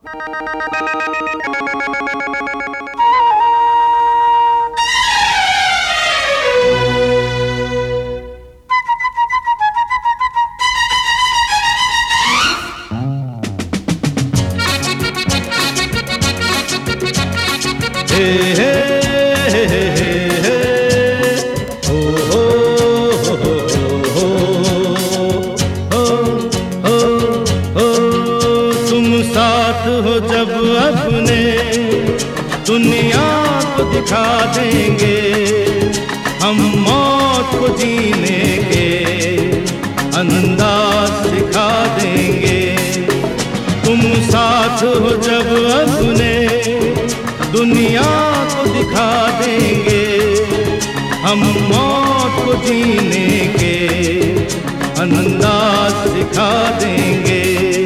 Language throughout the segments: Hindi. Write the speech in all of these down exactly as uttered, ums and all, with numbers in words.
दुनिया को दिखा देंगे हम, मौत को जीने के अंदाज सिखा देंगे। तुम साथ हो जब अपने, दुनिया को दिखा देंगे हम, मौत को जीने के अंदाज सिखा देंगे।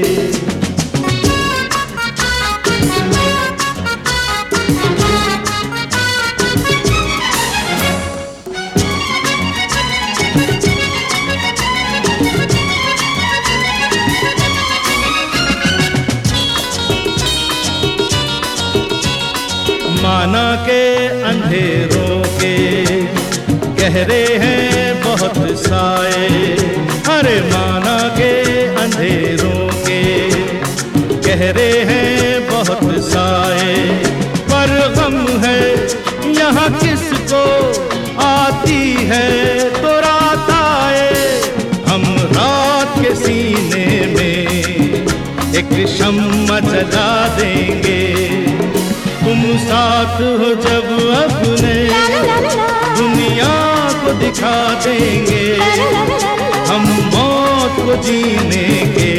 माना के अंधेरों के गहरे हैं बहुत साए, अरे माना के अंधेरों के गहरे हैं बहुत साए, पर गम है यहाँ किसको आती है तो रात आए। हम रात के सीने में एक शम्मा जला देंगे। तुम साथ हो जब अपने, दुनिया को दिखा देंगे हम, मौत को जीने के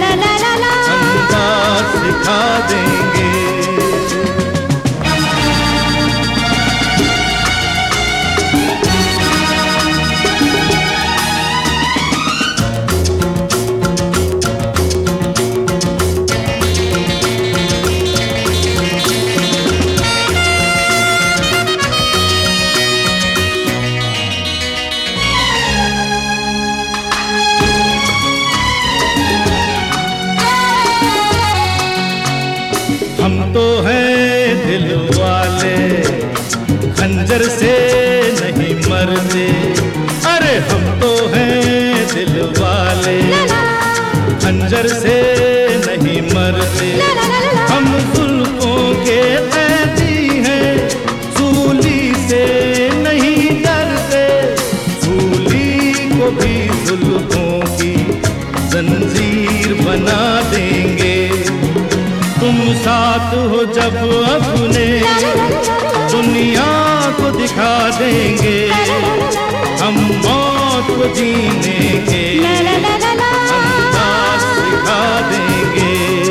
अंदाज सिखा देंगे। हम तो हैं दिल वाले, खंजर से नहीं मरते, अरे हम तो हैं दिल वाले, खंजर से नहीं मरते। हम जुल्फों के कैदी हैं, सूली से नहीं डरते, सूली को भी जुल्फों की जंजीर बना देंगे। तुम साथ हो जब अपने, दुनिया को दिखा देंगे हम, मौत को जीने के अंदाज सिखा देंगे।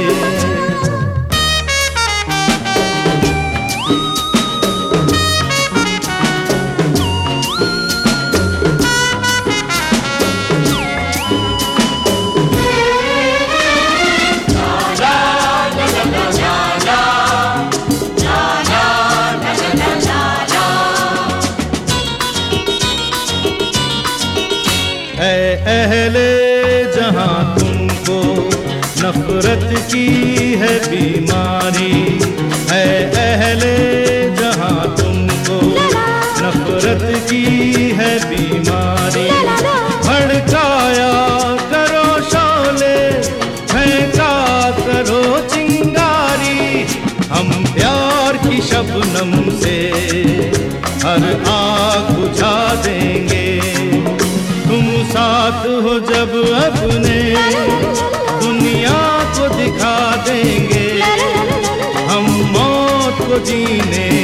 अहले जहां तुमको नफरत की है बीमारी, है अहले जहां तुमको नफरत की है बीमारी। भड़काया करो शोले, फेंका करो चिंगारी, हम प्यार की शबनम से हर आग बुझा देंगे। तुम साथ हो जब अपने, दुनिया को दिखा देंगे हम, मौत को जीने